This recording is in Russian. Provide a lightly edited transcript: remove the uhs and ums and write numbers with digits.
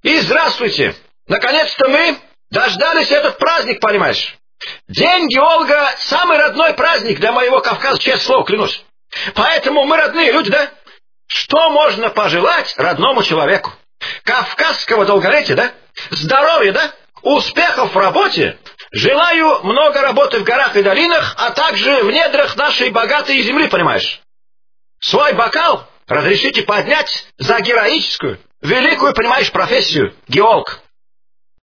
И здравствуйте! Наконец-то мы дождались этот праздник, понимаешь? День геолога — самый родной праздник для моего Кавказа, честное слово, клянусь. Поэтому мы родные люди, да? Что можно пожелать родному человеку? Кавказского долголетия, да? Здоровья, да? Успехов в работе. Желаю много работы в горах и долинах, а также в недрах нашей богатой земли, понимаешь? Свой бокал разрешите поднять за героическую, великую, понимаешь, профессию — геолог.